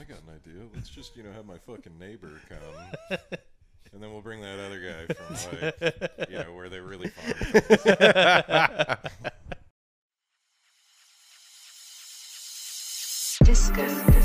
I got an idea. Let's just, have my fucking neighbor come. And then we'll bring that other guy from, where they really farm. Disco.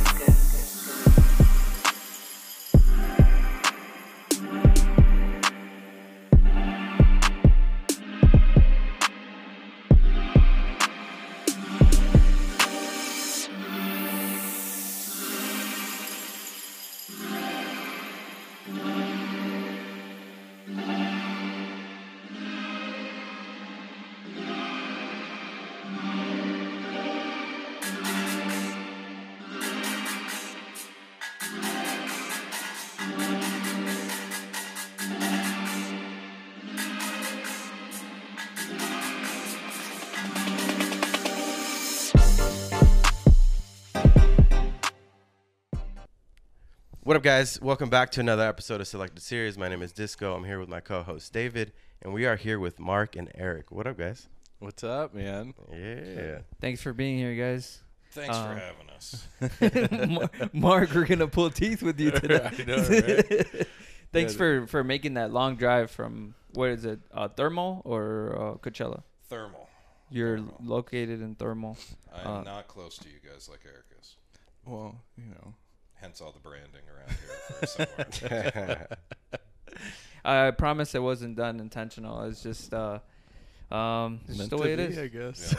What up, guys? Welcome back to another episode of Selected Series. My name is Disco. I'm here with my co-host David, and we are here with Mark and Eric. What up, guys? What's up, man? Yeah. Thanks for being here, guys. Thanks for having us. Mark, we're going to pull teeth with you today. I know, right? Thanks for making that long drive from, what is it, Thermal or Coachella? Thermal. You're Thermal. Located in Thermal. I'm not close to you guys like Eric is. Well, Hence all the branding around here for somewhere. I promise it wasn't done intentional. It's just, it's just the way it is. I guess.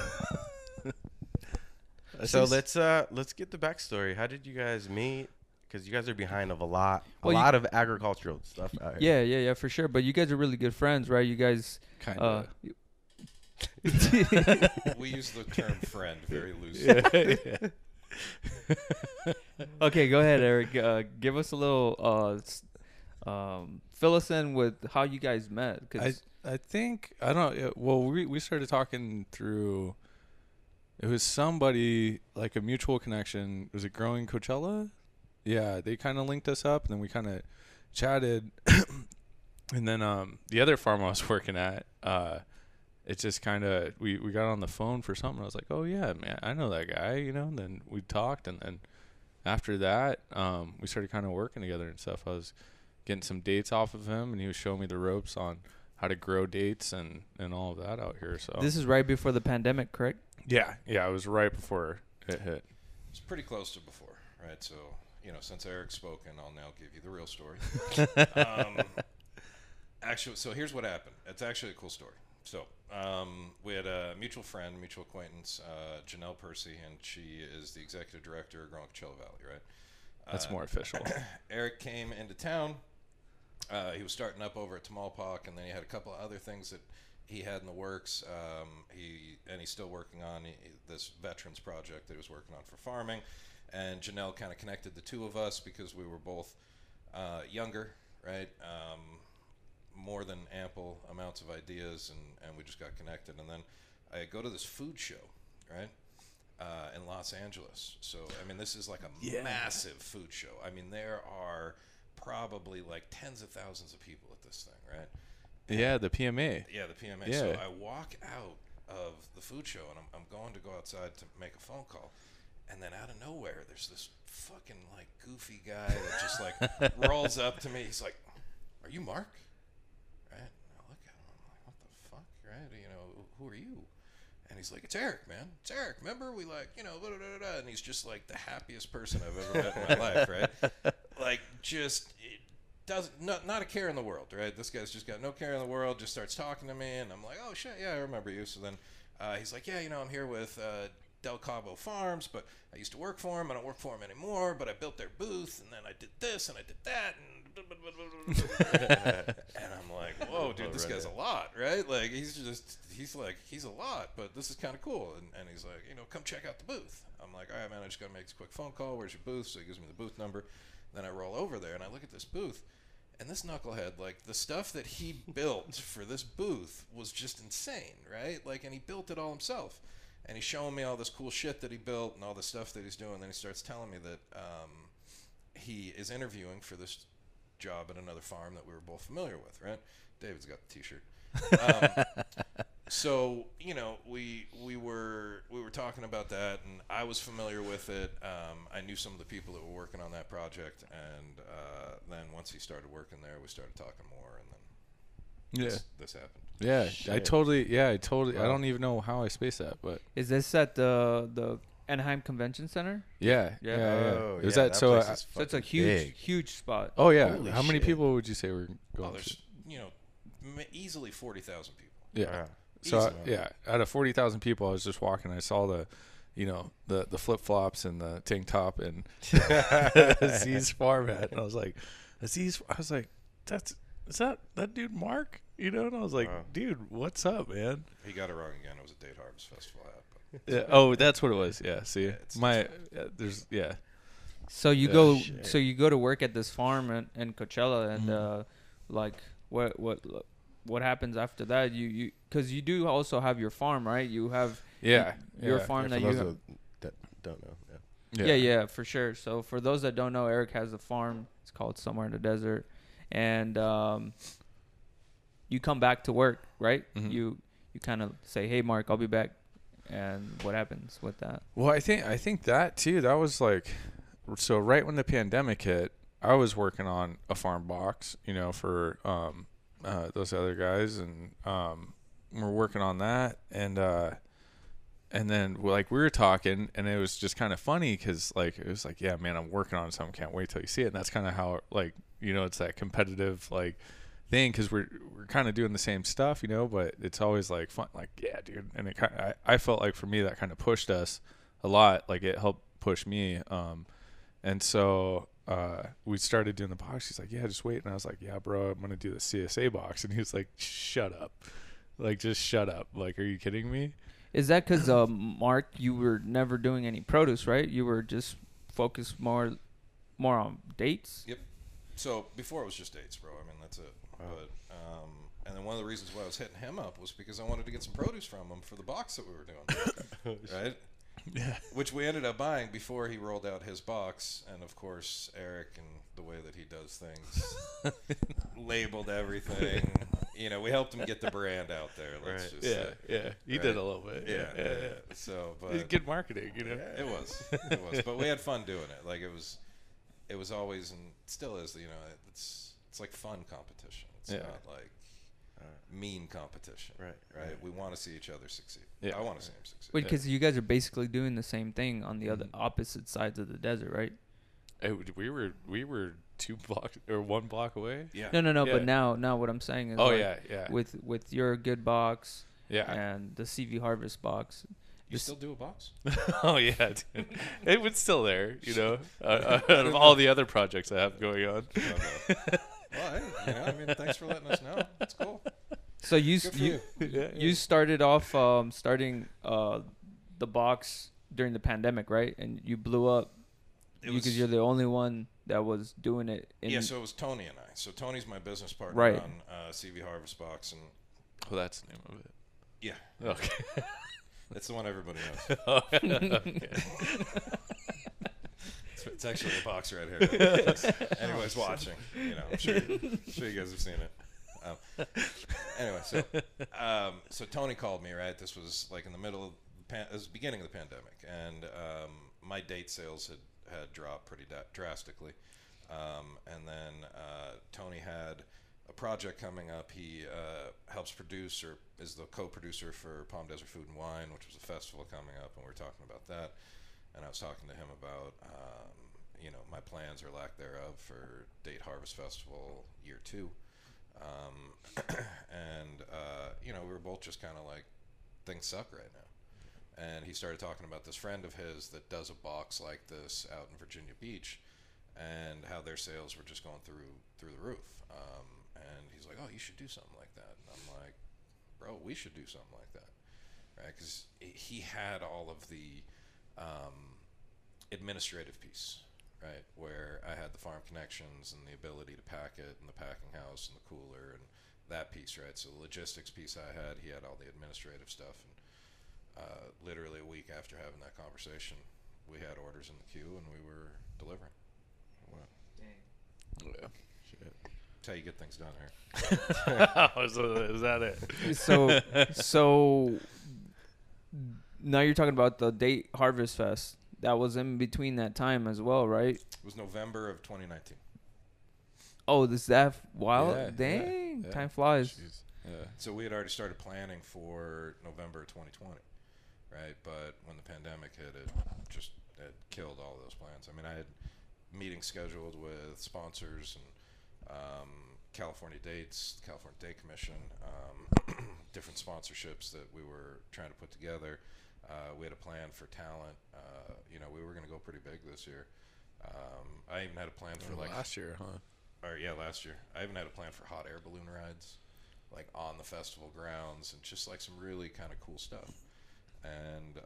Yeah. So let's get the backstory. How did you guys meet? Because you guys are behind of a lot of agricultural stuff out here. Yeah, for sure. But you guys are really good friends, right? You guys, Kind of. We use the term friend very loosely. Okay, go ahead, Eric. Give us a little, fill us in with how you guys met. I think I don't. Well, we started talking through. It was somebody like a mutual connection. Was it Growing Coachella? Yeah, they kind of linked us up, and then we kind of chatted. And then the other farm I was working at, it just kind of we got on the phone for something. I was like, oh yeah, man, I know that guy, And then we talked, and then after that, we started kind of working together and stuff. I was getting some dates off of him, and he was showing me the ropes on how to grow dates and all of that out here. So This is right before the pandemic, correct? yeah, it was right before it hit. It's pretty close to before, right? So, since Eric's spoken, I'll now give you the real story. Actually, so here's what happened. It's actually a cool story. So we had a mutual friend, mutual acquaintance, Janelle Percy, and she is the executive director of Growing Coachella Valley, right? That's more official. Eric came into town. He was starting up over at Tamalpok, and then he had a couple of other things that he had in the works. He's still working on this veterans project that he was working on for farming. And Janelle kind of connected the two of us because we were both younger, right? More than ample amounts of ideas, and we just got connected. And then I go to this food show, right, in Los Angeles. So, this is like a massive food show. There are probably like tens of thousands of people at this thing, right? Yeah, the PMA. Yeah, the PMA. Yeah. So I walk out of the food show, and I'm going to go outside to make a phone call. And then out of nowhere, there's this fucking, like, goofy guy that just, like, rolls up to me. He's like, "Are you Mark?" Right? And I look at him. I'm like, "What the fuck?" Right? Who are you? And he's like, "It's Eric, man. It's Eric. Remember? We, like, blah, blah, blah, blah." And he's just, like, the happiest person I've ever met in my life, right? Like, just... Not a care in the world, right? This guy's just got no care in the world, just starts talking to me, and I'm like, "Oh, shit, yeah, I remember you." So then he's like, "Yeah, I'm here with Del Cabo Farms, but I used to work for him. I don't work for him anymore, but I built their booth, and then I did this, and I did that, and and I'm like, whoa, dude, this guy's a lot, right? Like, he's a lot, but this is kind of cool. And he's like, come check out the booth. I'm like, all right, man, I just got to make this quick phone call. Where's your booth? So he gives me the booth number. Then I roll over there, and I look at this booth, and this knucklehead, like, the stuff that he built for this booth was just insane, right? Like, and he built it all himself. And he's showing me all this cool shit that he built and all the stuff that he's doing. Then he starts telling me that he is interviewing for this job at another farm that we were both familiar with, right? David's got the T-shirt. So we were talking about that, and I was familiar with it. I knew some of the people that were working on that project, and then once he started working there, we started talking more, and then this happened. Yeah, Shit. I totally. I Wow. don't even know how I spaced that, but Is this at the Anaheim Convention Center? yeah. Oh, It was yeah, that so? place is So it's a fucking huge, big. huge spot. Oh yeah. Holy How many shit. people would you say were Oh, going? there's easily 40,000 people. Yeah. Wow. So Easily. out of 40,000 people, I was just walking. I saw the flip flops and the tank top and Aziz's farm hat, and I was like, Aziz. I was like, is that dude Mark? And I was like, Wow. dude, what's up, man? He got it wrong again. It was a Date Harvest Festival hat. But Yeah. Oh, that's what it was. Yeah. See, it's- there's So you Yeah, go, shit. so you go to work at this farm in Coachella, and like what happens after that? You because you do also have your farm, right? You have your farm For that those you. that don't know. Yeah, for sure. So for those that don't know, Eric has a farm. It's called Somewhere in the Desert, and you come back to work, right? Mhm. You kind of say, "Hey, Mark, I'll be back," and what happens with that? Well, I think that too. That was like, so right when the pandemic hit, I was working on a farm box, for those other guys, and we're working on that, and then like we were talking, and it was just kind of funny because like it was like, yeah, man, I'm working on something, can't wait till you see it, and that's kind of how like it's that competitive like thing because we're kind of doing the same stuff, but it's always like fun, like yeah, dude, and I felt like for me that kind of pushed us a lot, like it helped push me, and so we started doing the box. He's like, yeah, just wait, and I was like, yeah, bro, I'm gonna do the CSA box, and he was like, shut up, like just shut up, like are you kidding me? Is that because Mark, you were never doing any produce, right? You were just focused more on dates. Yep. So before it was just dates, bro. I mean, that's it. Wow. But and then one of the reasons why I was hitting him up was because I wanted to get some produce from him for the box that we were doing, right? Yeah. Which we ended up buying before he rolled out his box, and of course Eric and the way that he does things, labeled everything. We helped him get the brand out there. Let's Right. just say. Yeah, he Right. did a little bit. Yeah. So, but It's good marketing, it was, but we had fun doing it. Like it was always and still is. It's like fun competition. It's Yeah. not like mean competition. Right. We want to see each other succeed. Yeah. I want to see him succeed. Because you guys are basically doing the same thing on the other opposite sides of the desert, right? We were 2 blocks or 1 block away. Yeah. No. Yeah. But now what I'm saying is, Oh like, yeah. with your good box Yeah. and the CV Harvest box. You still do a box? Oh yeah, dude. It was still there, out of all the other projects I have going on. Well, hey, thanks for letting us know. That's cool. So you Good for you you. you started off starting the box during the pandemic, right? And you blew up because you're the only one that was doing it. So it was Tony and I. So Tony's my business partner Right. on CV Harvest Box, and Oh, that's the name of it. yeah, Okay. that's the one everybody knows. Okay. It's actually a box right here. Anybody's watching, I'm sure you guys have seen it. Anyway, so Tony called me, right? This was like in the middle of it was the beginning of the pandemic, and my date sales had dropped pretty drastically. And then Tony had a project coming up. He helps produce or is the co-producer for Palm Desert Food and Wine, which was a festival coming up, and we were talking about that. And I was talking to him about, my plans or lack thereof for Date Harvest Festival year 2. And we were both just kind of like, things suck right now. And he started talking about this friend of his that does a box like this out in Virginia Beach, and how their sales were just going through the roof. And he's like, oh, you should do something like that. And I'm like, bro, we should do something like that, right? Because he had all of the administrative piece, right, where I had the farm connections and the ability to pack it and the packing house and the cooler and that piece, right? So the logistics piece I had, he had all the administrative stuff. And literally a week after having that conversation, we had orders in the queue and we were delivering. Wow. Yeah. Shit. how you get things done here. Is that it? So now you're talking about the Date Harvest Fest. That was in between that time as well, right? It was November of 2019. Oh, this that wild? Yeah, Dang, yeah. time flies. Jeez. Yeah. So we had already started planning for November of 2020, right? But when the pandemic hit, it killed all those plans. I mean, I had meetings scheduled with sponsors and California Dates, California Date Commission, different sponsorships that we were trying to put together. We had a plan for talent. We were going to go pretty big this year. I even had a plan for last year, huh? Last year. I even had a plan for hot air balloon rides, like on the festival grounds, and just like some really kind of cool stuff. And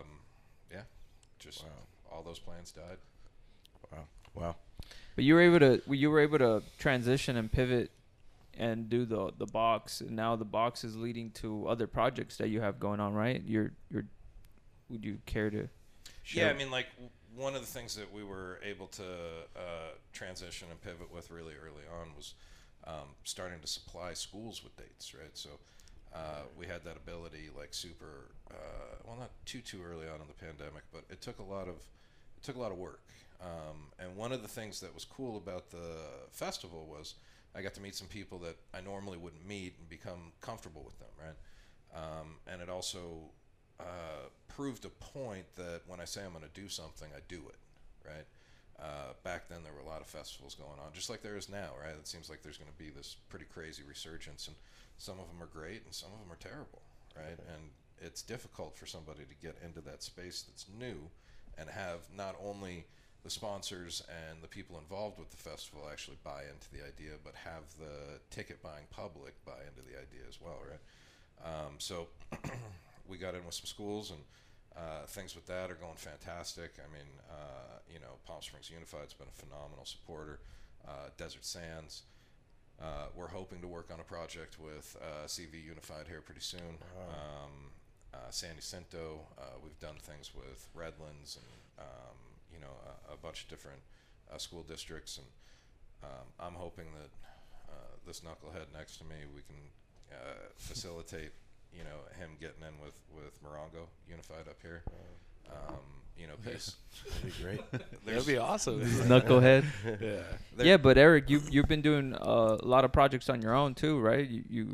all those plans died. Wow. But you were able to transition and pivot and do the box, and now the box is leading to other projects that you have going on, right? Would you care to share? Yeah, I mean, like one of the things that we were able to transition and pivot with really early on was starting to supply schools with dates, right? So we had that ability, like super, not too early on in the pandemic, but it took a lot of work. And one of the things that was cool about the festival was I got to meet some people that I normally wouldn't meet and become comfortable with them, right? And it also proved a point that when I say I'm going to do something, I do it, right? Back then there were a lot of festivals going on, just like there is now, right? It seems like there's going to be this pretty crazy resurgence, and some of them are great and some of them are terrible, right? And it's difficult for somebody to get into that space that's new and have not only the sponsors and the people involved with the festival actually buy into the idea, but have the ticket buying public buy into the idea as well, right? So we got in with some schools, and things with that are going fantastic. I mean, Palm Springs Unified's been a phenomenal supporter. Desert Sands. We're hoping to work on a project with CV Unified here pretty soon. San Jacinto. We've done things with Redlands and a bunch of different school districts, and I'm hoping that this knucklehead next to me, we can facilitate him getting in with Morongo Unified up here. Peace. That'd be great. That'd be awesome. Knucklehead. Yeah. Yeah, but Eric, you've been doing a lot of projects on your own too, right?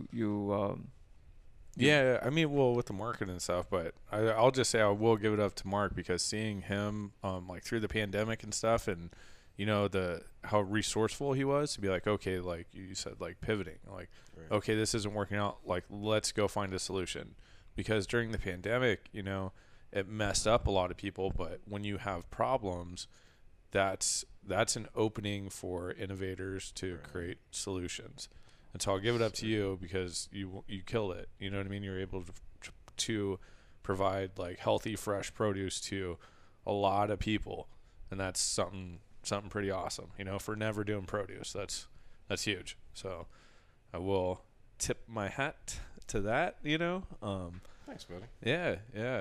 Yeah, I mean, well, with the marketing and stuff, but I'll just say I will give it up to Mark, because seeing him like through the pandemic and stuff, and how resourceful he was to be like, okay, like you said, like pivoting, like, right. Okay, this isn't working out, like let's go find a solution, because during the pandemic, it messed up a lot of people, but when you have problems, that's an opening for innovators to right. create solutions. And so I'll give it up to you, because you killed it. You know what I mean? You're able to provide like healthy, fresh produce to a lot of people, and that's something pretty awesome. For never doing produce, that's huge. So I will tip my hat to that. Thanks, buddy. Yeah.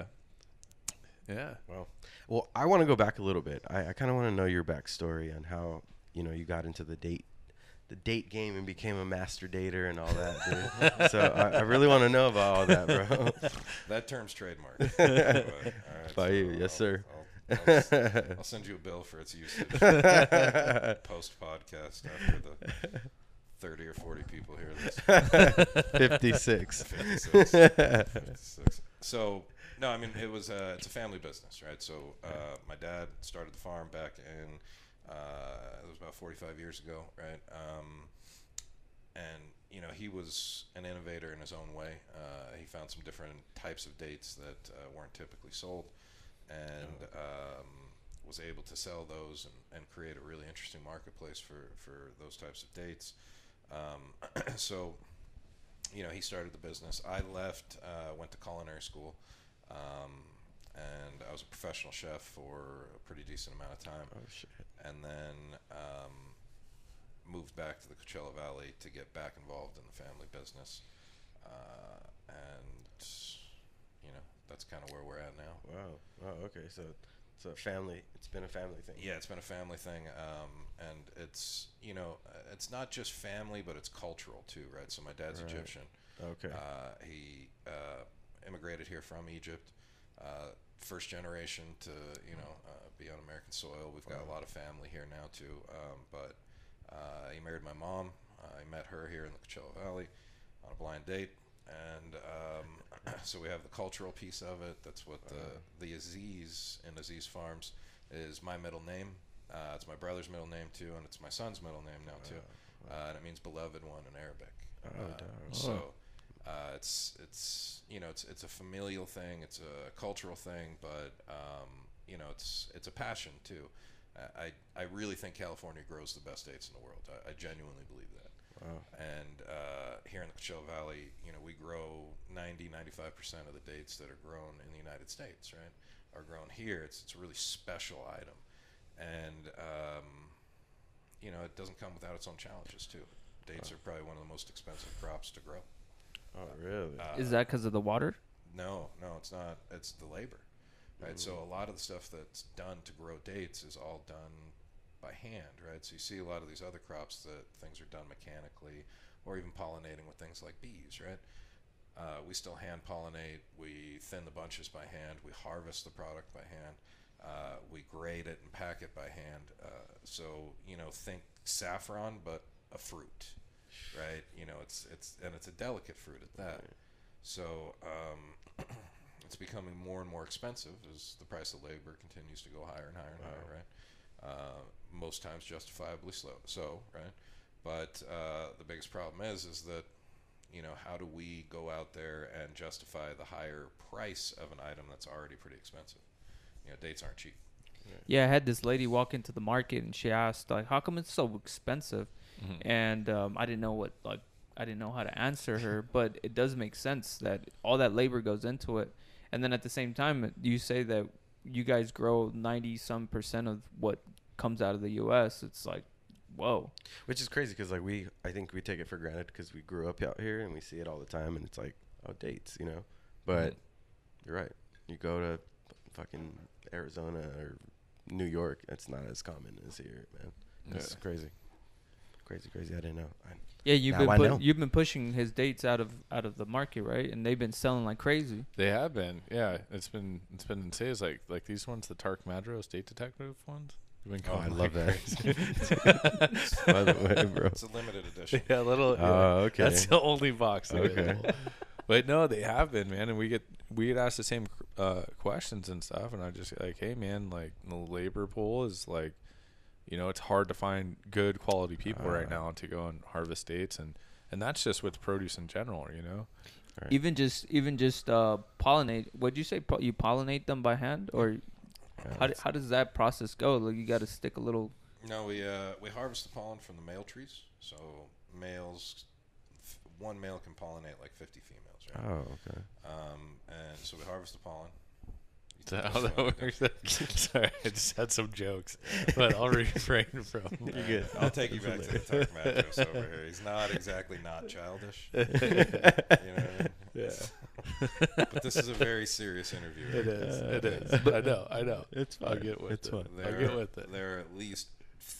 Well, I want to go back a little bit. I kind of want to know your backstory on how you got into the date game and became a master dater and all that, dude. So I really want to know about all that, bro. That term's trademarked. All right, By you, yes, sir. I'll send you a bill for its usage post podcast after the 30 or 40 people hear this. 56. 56. So no, I mean it's a family business, right? So my dad started the farm back in. It was about 45 years ago, right? And he was an innovator in his own way. He found some different types of dates that weren't typically sold, and was able to sell those and create a really interesting marketplace for those types of dates. So he started the business. I left, went to culinary school, and I was a professional chef for a pretty decent amount of time. Oh shit! And then moved back to the Coachella Valley to get back involved in the family business, and that's kind of where we're at now. Wow. Okay. So So family. It's been a family thing. Yeah, it's been a family thing, and it's it's not just family, but it's cultural too, right? So my dad's Right. Egyptian. Okay. He immigrated here from Egypt, first generation to be on American soil. We've got a lot of family here now too, but he married my mom. I met her here in the Coachella Valley on a blind date, and so we have the cultural piece of it. That's what the Aziz in Aziz Farms is my middle name. It's my brother's middle name too, and it's my son's middle name now too, and it means beloved one in Arabic. So it's a familial thing, it's a cultural thing, but it's a passion too. I really think California grows the best dates in the world. I genuinely believe that. Wow. And here in the Coachella Valley, we grow 90-95% of the dates that are grown in the United States, right, are grown here. It's a really special item, and it doesn't come without its own challenges too. Dates are probably one of the most expensive crops to grow. Oh, really? Is that because of the water? No, it's not. It's the labor, right? So a lot of the stuff that's done to grow dates is all done by hand, right? So you see a lot of these other crops that things are done mechanically, or even pollinating with things like bees, right? We still hand pollinate. We thin the bunches by hand. We harvest the product by hand. We grade it and pack it by hand. So think saffron, but a fruit, right? It's a delicate fruit at that. Right. So it's becoming more and more expensive as the price of labor continues to go higher and higher and higher, right? Most times justifiably so, right? But the biggest problem is that how do we go out there and justify the higher price of an item that's already pretty expensive? Dates aren't cheap. Yeah, I had this lady walk into the market and she asked, like, how come it's so expensive? Mm-hmm. And I didn't know how to answer her, but it does make sense that all that labor goes into it. And then at the same time, you say that you guys grow 90% of what comes out of the U.S. It's like, whoa. Which is crazy because I think we take it for granted because we grew up out here and we see it all the time, and it's like, oh, dates, But you're right. You go to fucking Arizona or New York, it's not as common as here, man. It's crazy. Crazy. I didn't know. Yeah, know. you've been pushing his dates out of the market, right? And they've been selling like crazy. They have been. Yeah, it's been insane. It's like these ones, the Tark Madros Date Detective ones. Oh, I love that. By the way, bro. It's a limited edition. Yeah, little. Oh, okay. That's the only box. Okay. But no, they have been, man, and we get asked the same questions and stuff, and I just like, hey, man, like the labor pool is like, it's hard to find good quality people right now to go and harvest dates, and that's just with produce in general, Right. Even just pollinate. What'd you say? You pollinate them by hand, or how does that process go? Like you got to stick a little. No, we harvest the pollen from the male trees. So males, one male can pollinate like 50 females, right? Oh, okay. And so we harvest the pollen. Is that how that works? Sorry, I just had some jokes, but I'll refrain from. You're good. I'll take you back to the Tark Madros over here. He's not exactly not childish. You know what I mean? Yeah. But this is a very serious interview. It Right? is. I know. It's fine. I'll get with It's it. fine. I'll get with it. There are at least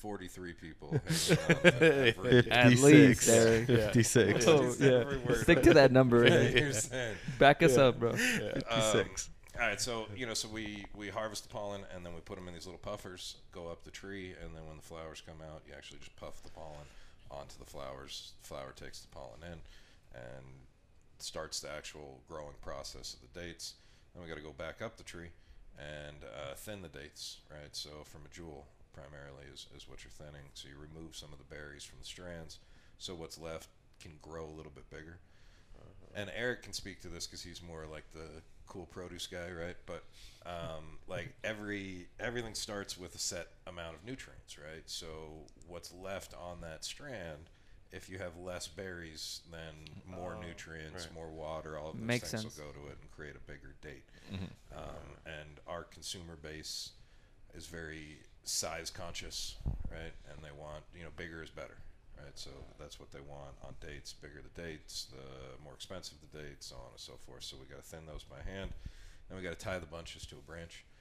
43 people hanging around every- At least, 56. Eric. 56. Oh, Just yeah. every word Stick of to it. that number. You're saying. Back us up, bro. Yeah. 56. All right, so so we harvest the pollen and then we put them in these little puffers, go up the tree, and then when the flowers come out, you actually just puff the pollen onto the flowers. The flower takes the pollen in and starts the actual growing process of the dates. Then we got to go back up the tree and thin the dates, right? So from a jewel primarily is what you're thinning. So you remove some of the berries from the strands, so what's left can grow a little bit bigger. And Eric can speak to this because he's more like the cool produce guy, right? But like everything starts with a set amount of nutrients, right? So what's left on that strand, if you have less berries, then more nutrients, right. more water, all of those Makes things sense. will go to it and create a bigger date. Mm-hmm. And our consumer base is very size conscious, right? And they want, bigger is better. Right, so that's what they want on dates. Bigger the dates, the more expensive the dates, so on and so forth. So we got to thin those by hand. Then we got to tie the bunches to a branch.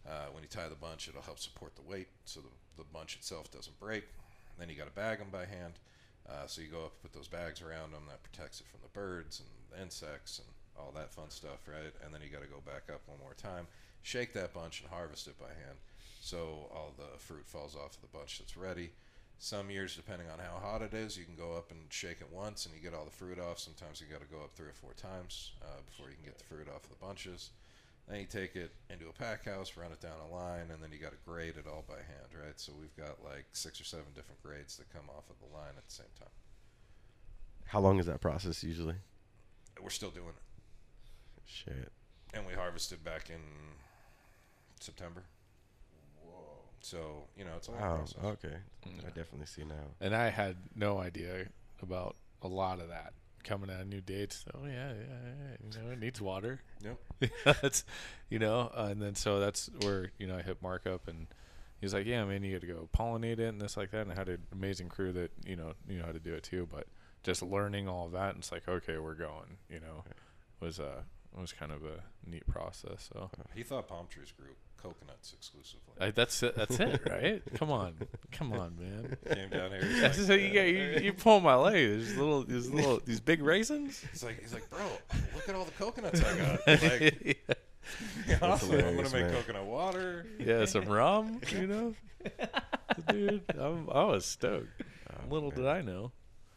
When you tie the bunch, it'll help support the weight so the bunch itself doesn't break. Then you got to bag them by hand. So you go up, put those bags around them. That protects it from the birds and the insects and all that fun stuff, right? And then you got to go back up one more time, shake that bunch, and harvest it by hand. So all the fruit falls off of the bunch that's ready. Some years, depending on how hot it is, you can go up and shake it once and you get all the fruit off. Sometimes you got to go up 3 or 4 times before you can get the fruit off of the bunches. Then you take it into a pack house, run it down a line, and then you got to grade it all by hand, right? So we've got like 6 or 7 different grades that come off of the line at the same time. How long is that process usually? We're still doing it. Shit. And we harvested back in September. So, it's a long Wow. process. Okay. Yeah. I definitely see now. And I had no idea about a lot of that coming out of new dates. Oh yeah, it needs water. Yep. That's, and then so that's where I hit Mark up and he's like, yeah, man, you got to go pollinate it and this like that. And I had an amazing crew that knew how to do it too. But just learning all of that, and it's like, okay, we're going. Was kind of a neat process. So He thought palm trees grew coconuts exclusively. that's it, right? Come on, man. Came down here. He's like, So you pull my leg. There's these big raisins. he's like, bro, look at all the coconuts I got. Like, awesome. I'm gonna hilarious, make man. coconut water. Yeah, some rum. Dude, I was stoked. Little did I know.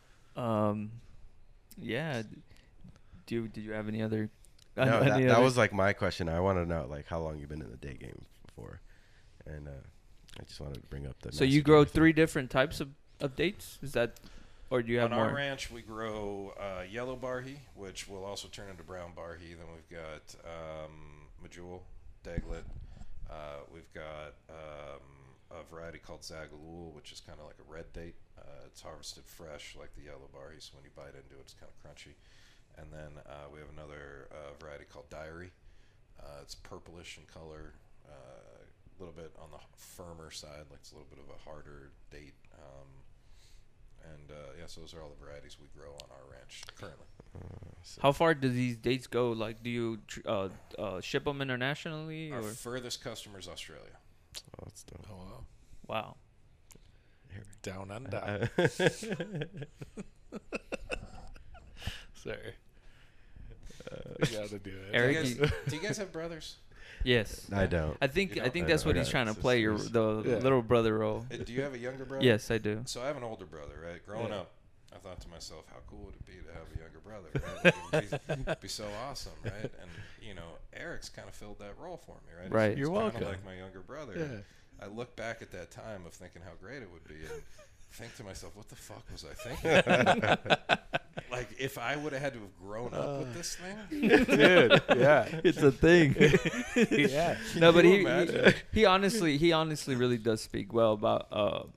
Yeah. Did you have any other? No, any that other- was like my question. I want to know like how long you've been in the date game for, and I just wanted to bring up the. So you grow 3 different types of dates? Is that, or do you have On more? our ranch, we grow yellow barhi, which will also turn into brown barhi. Then we've got Medjool, Daglet. We've got a variety called Zagalul, which is kind of like a red date. It's harvested fresh, like the yellow barhi, so when you bite into it, it's kind of crunchy. And then we have another variety called Diary. It's purplish in color, a little bit on the firmer side, like it's a little bit of a harder date. So those are all the varieties we grow on our ranch currently. How far do these dates go? Like, do you ship them internationally? Our Or furthest customer is Australia. Oh, that's dope. Oh wow. wow. Down under. Sorry. You gotta do it. Eric, Do you guys have brothers? Yes. I don't. I think You I don't? think I that's don't. what I he's got trying to play, sisters. the Yeah. little brother role. Do you have a younger brother? Yes, I do. So I have an older brother, right? Growing Yeah. up, I thought to myself, how cool would it be to have a younger brother? Right? Like, it'd be so awesome, right? And Eric's kind of filled that role for me, right? Right. He's You're kinda welcome. like my younger brother. Yeah. I look back at that time of thinking how great it would be, and think to myself, what the fuck was I thinking? Like, if I would have had to have grown up with this thing, Dude, yeah. It's a thing. Yeah. No, but you he imagine? he honestly really does speak well about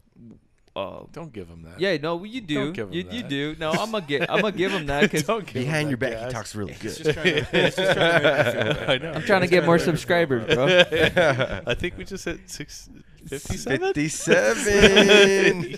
Don't give him that. yeah, no, you do. Don't give him You that. do. No, I'm gonna give him that because Don't give him Behind that your back, gas. he talks really he's good. just trying to make me feel bad. I know. I'm trying to get more subscribers, bro. I think we just hit 657. 57.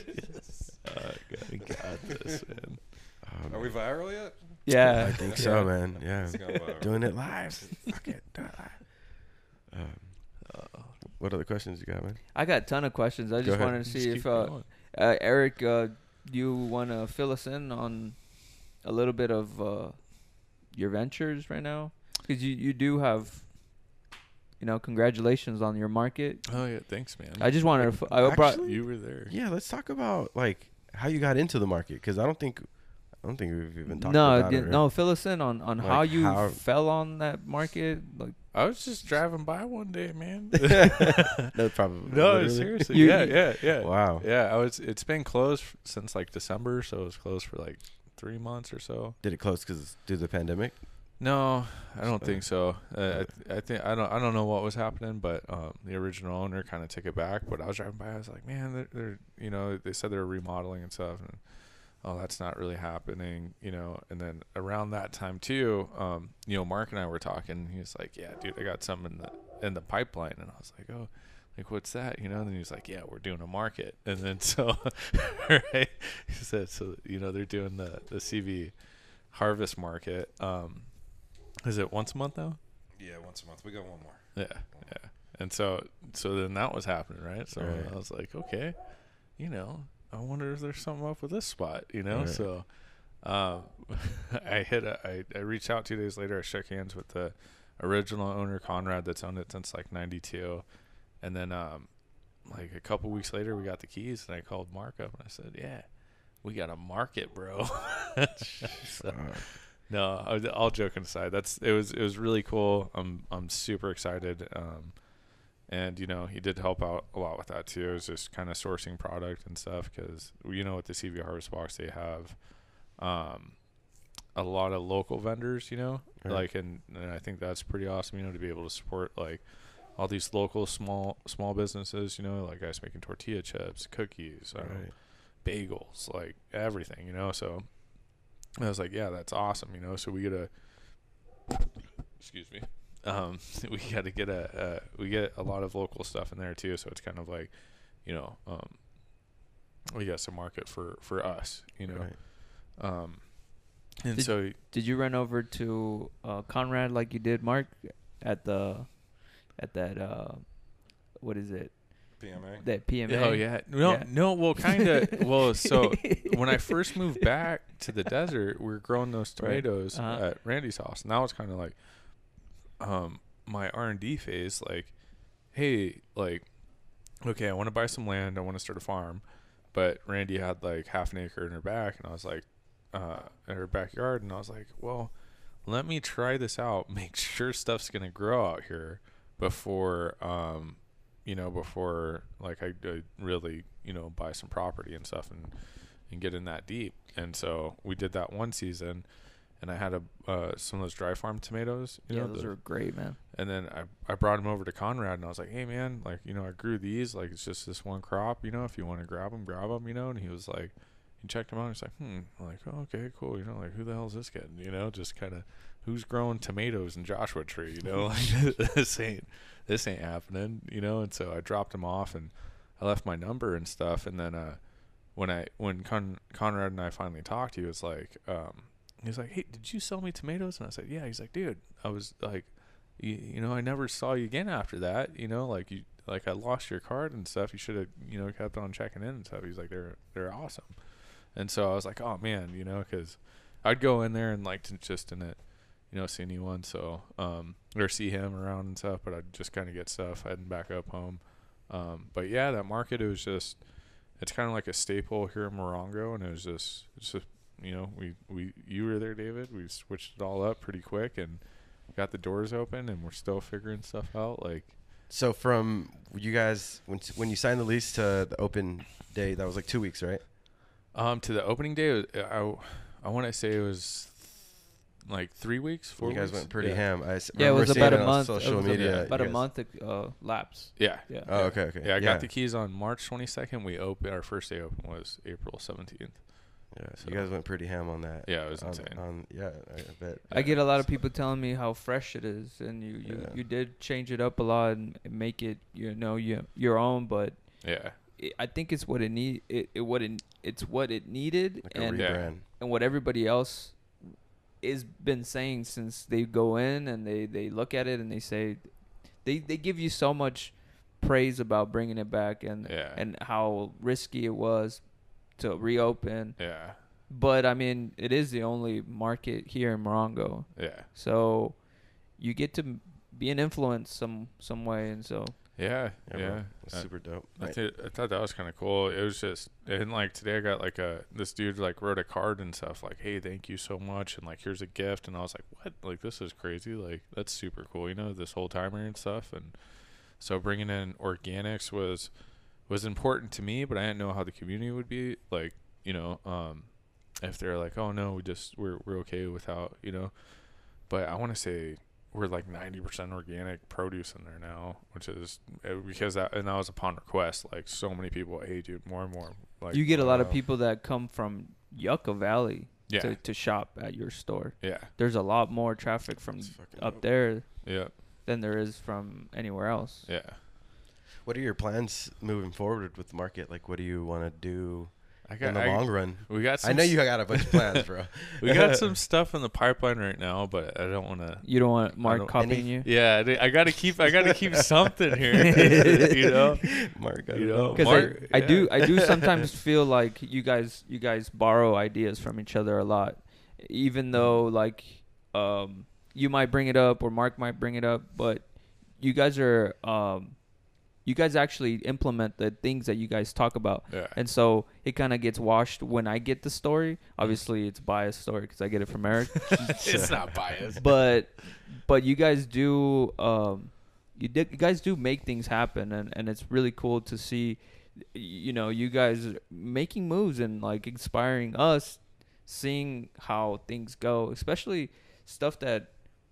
We got this, man. Are we viral yet? Yeah. I think so, man. Yeah. It's gone viral. Doing it live. Fuck it. Do it live. What other questions you got, man? I got a ton of questions. I just ahead. wanted to see Just if keep going. Eric, you want to fill us in on a little bit of your ventures right now? Because you do have, congratulations on your market. Oh yeah, thanks, man. I just wanted to. I brought. Actually, You were there. Yeah, let's talk about like how you got into the market because I don't think we've even talked No, about it. no. Fill us in on Like how you how- fell on that market. Like, I was just driving by one day, man. No, probably. No, literally? seriously. You- Yeah. Wow. Yeah, it's been closed since like December, so it was closed for like 3 months or so. Did it close because due to the pandemic? No, I don't think so. I think I don't know what was happening, but the original owner kind of took it back. But I was driving by, I was like, man, they're they said they were remodeling and stuff, and that's not really happening, And then around that time too, Mark and I were talking. He was like, yeah, dude, I got something in the pipeline, and I was like, oh. Like, what's that? And then he was like, yeah, we're doing a market. And then so, right, he said, so, they're doing the CV harvest market. Is it once a month now? Yeah, once a month. We got one more. Yeah. And so then that was happening, right? So Right. I was like, okay, you know, I wonder if there's something up with this spot, you know? Right. So I reached out 2 days later. I shook hands with the original owner, Conrad, that's owned it since like 92. And then like a couple weeks later, we got the keys, and I called Mark up and I said, yeah, we got a market, bro. So, no, all joking aside, it was really cool. I'm super excited. And you know, he did help out a lot with that too. It was just kind of sourcing product and stuff, because you know, with the CV Harvest Box, they have a lot of local vendors, you know, Right. like, and I think that's pretty awesome, you know, to be able to support like all these local small businesses, you know, like guys making tortilla chips, cookies, Right. bagels, like everything, you know. So I was like, yeah, that's awesome, you know. So we get we got to get we get a lot of local stuff in there too. So it's kind of like, you know, we got some market for us, you know. Right. And Did- so Did you run over to Conrad like you did, Mark, at that what is it? PMA. That PMA? oh yeah, no, well, kind of. Well, so when I first moved back to the desert, we were growing those Right. tomatoes Uh-huh. at Randy's house, and that was kind of like my R&D phase. Like, hey, like, okay, I want to buy some land, I want to start a farm, but Randy had like half an acre in her back, and I was like, in her backyard, and I was like, well, let me try this out, make sure stuff's gonna grow out here before you know, before like I really, you know, buy some property and stuff and get in that deep. And so we did that one season, and I had some of those dry farm tomatoes, you Yeah, know, those are great, man. and then I brought him over to Conrad, and I was like, hey man, like, you know, I grew these, like, it's just this one crop, you know, if you want to grab them, you know. And he was like, he checked them out, and he's like, like, oh, okay, cool, you know, like, who the hell is this kid, you know, just kind of, who's growing tomatoes in Joshua Tree, you know, like, this ain't happening, you know. And so I dropped him off, and I left my number and stuff. And then when Conrad and I finally talked, he was like, hey, did you sell me tomatoes? And I said, yeah. He's like, dude, I was like, you know, I never saw you again after that, you know, like, I lost your card and stuff. You should have, you know, kept on checking in and stuff. He's like, they're awesome. And so I was like, oh man, you know, because I'd go in there and like to just didn't, you know, see anyone, so or see him around and stuff, but I'd just kind of get stuff heading back up home. But yeah, that market, it was just, it's kind of like a staple here in Morongo, and it's just you know, you were there, David. We switched it all up pretty quick and got the doors open, and we're still figuring stuff out. Like, So from you guys, when you signed the lease to the open day, that was like 2 weeks, right? to the opening day, I want to say it was like 3 weeks, 4 You weeks. guys went pretty yeah. ham. Yeah, it remember was seeing about it a on month. Social It was media. about you a guys- month lapse. Yeah. Yeah. Oh, okay. Yeah, I got the keys on March 22nd. We opened, our first day open was April 17th. Yeah, So- you guys went pretty ham on that. Yeah, it was on, insane. yeah, I bet. I get a lot of people telling me how fresh it is, and Yeah. you did change it up a lot and make it, you know, your own. But Yeah. I think it's what it it's what it needed, Like a and rebrand. and what everybody else is been saying since they go in and they look at it and they say they give you so much praise about bringing it back and Yeah. and how risky it was to reopen. Yeah. But I mean, it is the only market here in Morongo, Yeah. so you get to be an influence some way, and so Yeah. Yeah, Yeah. bro. That's super dope. I thought that was kind of cool. It was just, and like today I got like this dude like wrote a card and stuff like, hey, thank you so much, and like, here's a gift. And I was like, what? Like, this is crazy. Like, that's super cool, you know, this whole timer and stuff. And so bringing in organics was important to me, but I didn't know how the community would be like, you know, if they're like, oh no, we're okay without, you know. But I want to say we're like 90% organic produce in there now, which is because that was upon request. Like, so many people, hey dude, more and more. Like, you get a lot of wow. people that come from Yucca Valley Yeah. to shop at your store. Yeah. There's a lot more traffic from That's fucking up dope. there Yeah. than there is from anywhere else. Yeah. What are your plans moving forward with the market? Like, what do you want to do in the long run. We got. I know you got a bunch of plans, bro. We got some stuff in the pipeline right now, but I don't want to. You don't want Mark copying you? Yeah, I gotta keep something here. You know, Mark. Because I do sometimes feel like you guys borrow ideas from each other a lot, even though like you might bring it up or Mark might bring it up, but you guys are you guys actually implement the things that you guys talk about. Yeah. And so it kind of gets washed when I get the story. Obviously, it's biased story because I get it from Eric. It's not biased. But you guys do you guys do make things happen, and it's really cool to see, you know, you guys making moves and like inspiring us, seeing how things go, especially stuff that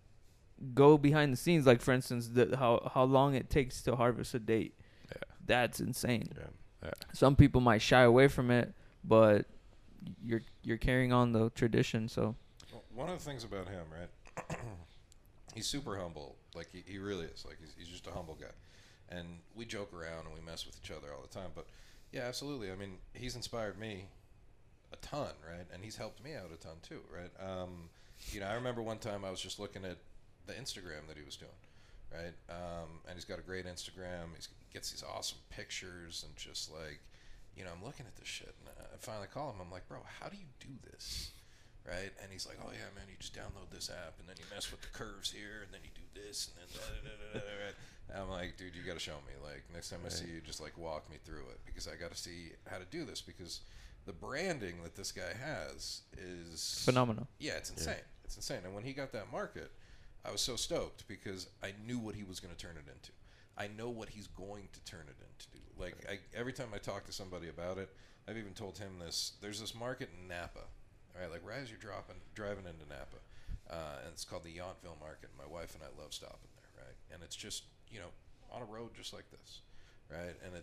go behind the scenes, like for instance how long it takes to harvest a date. Yeah. That's insane. Yeah. Some people might shy away from it, but you're carrying on the tradition. So one of the things about him, right, he's super humble. Like he really is. Like he's just a humble guy, and we joke around and we mess with each other all the time. But yeah, absolutely. I mean, he's inspired me a ton, right, and he's helped me out a ton too, right. You know, I remember one time I was just looking at the Instagram that he was doing, right? And he's got a great Instagram. He gets these awesome pictures and just like, you know, I'm looking at this shit and I finally call him. I'm like, bro, how do you do this, right? And he's like, oh yeah, man, you just download this app and then you mess with the curves here and then you do this and then right? And I'm like, dude, you got to show me. Like next time I see you, just like walk me through it because I got to see how to do this because the branding that this guy has is phenomenal. Yeah, it's insane. Yeah. It's insane. And when he got that market, I was so stoked because I knew what he was going to turn it into. I know what he's going to turn it into. Like every time I talk to somebody about it, I've even told him this. There's this market in Napa, right? Like right as you're driving into Napa, and it's called the Yountville Market. My wife and I love stopping there, right? And it's just, you know, on a road just like this, right? And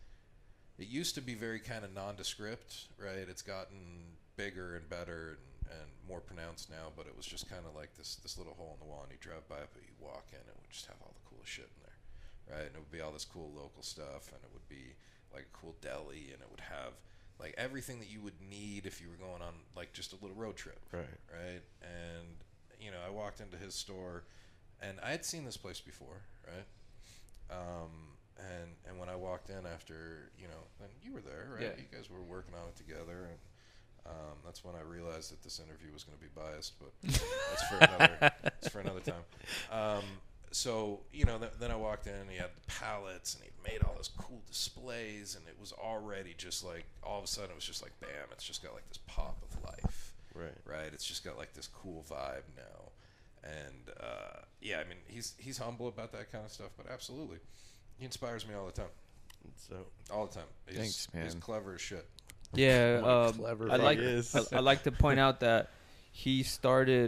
it used to be very kind of nondescript, right? It's gotten bigger and better and more pronounced now, but it was just kind of like this little hole in the wall, and you drive by it, but you walk in, and it would just have all the coolest shit in there, right? And it would be all this cool local stuff, and it would be like a cool deli, and it would have like everything that you would need if you were going on like just a little road trip, right? And you know, I walked into his store, and I had seen this place before, right? And when I walked in after, you know, and you were there, right? Yeah. You guys were working on it together, and that's when I realized that this interview was going to be biased, but that's for another time. So, you know, then I walked in and he had the pallets and he made all those cool displays, and it was already just like, all of a sudden it was just like, bam, it's just got like this pop of life, right? It's just got like this cool vibe now. And, yeah, I mean, he's humble about that kind of stuff, but absolutely. He inspires me all the time. So all the time. Thanks, man. He's clever as shit. Yeah, I like to point out that he started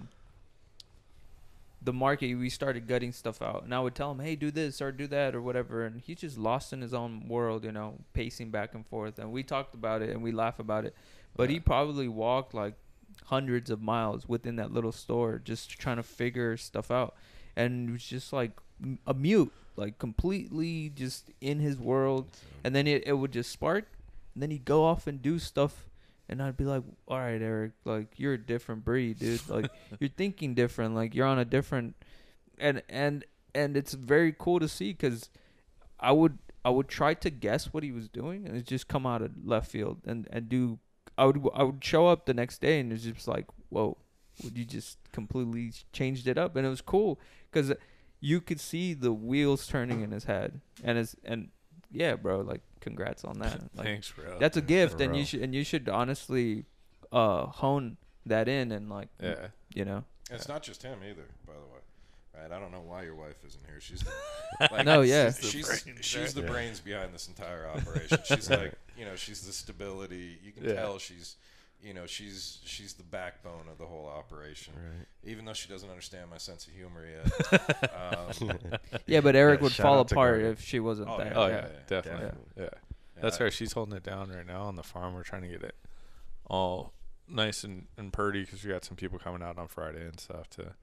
the market. We started gutting stuff out, and I would tell him, "Hey, do this or do that or whatever," and he's just lost in his own world, you know, pacing back and forth. And we talked about it and we laugh about it, but he probably walked like hundreds of miles within that little store just trying to figure stuff out, and it was just like a mute, like completely just in his world. And then it would just spark. And then he'd go off and do stuff, and I'd be like, all right, Eric, like, you're a different breed, dude. Like, you're thinking different. Like, you're on a different – and it's very cool to see because I would try to guess what he was doing, and it just come out of left field. And do – I would show up the next day, and it's just like, whoa, you just completely changed it up. And it was cool because you could see the wheels turning in his head. And yeah, bro, like, congrats on that. Like, thanks, bro. That's a gift, and you should honestly hone that in and like, you know. And it's not just him either, by the way. Right? I don't know why your wife isn't here. She's the, like, no, yeah. She's the brains behind this entire operation. She's like, you know, she's the stability. You can tell she's, you know, she's the backbone of the whole operation. Right. Even though she doesn't understand my sense of humor yet. Yeah, but Eric would fall apart if she wasn't there. Oh yeah, definitely. Yeah. That's her. She's holding it down right now on the farm. We're trying to get it all nice and purty because we got some people coming out on Friday and stuff to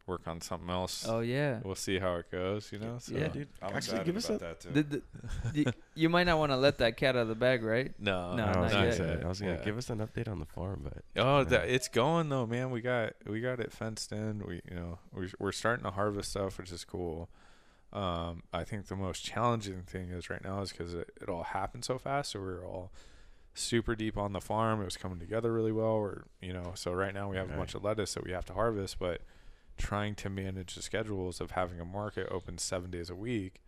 work on something else. Oh yeah. We'll see how it goes, you know. So. Yeah. dude. I'm Actually, excited give us about a. that too. You might not want to let that cat out of the bag, right? No, No, I not was yet. gonna say, I was gonna Yeah. give us an update on the farm, but Oh, yeah. it's going though, man. We got it fenced in. We're starting to harvest stuff, which is cool. I think the most challenging thing is right now is because it all happened so fast. So we're all super deep on the farm. It was coming together really well. So right now we have a bunch of lettuce that we have to harvest, but trying to manage the schedules of having a market open 7 days a week,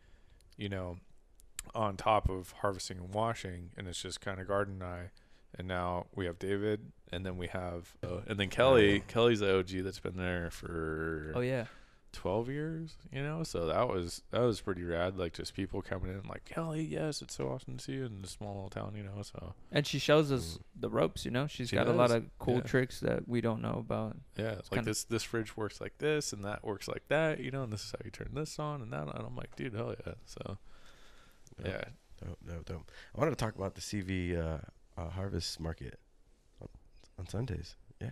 on top of harvesting and washing, and it's just kind of garden and I. And now we have David, and then we have, and then Kelly. Kelly's the OG that's been there for Oh yeah. 12 years, so that was pretty rad. Like, just people coming in like, Kelly, yes, it's so awesome to see you in this small little town, so And she shows us the ropes, She's She got a lot does. of cool Yeah. tricks that we don't know about. yeah, it's like kinda- this fridge works like this and that works like that, and this is how you turn this on and that on. I'm like, dude, hell yeah. So yeah. Dope. I wanted to talk about the CV harvest market on Sundays. Yeah.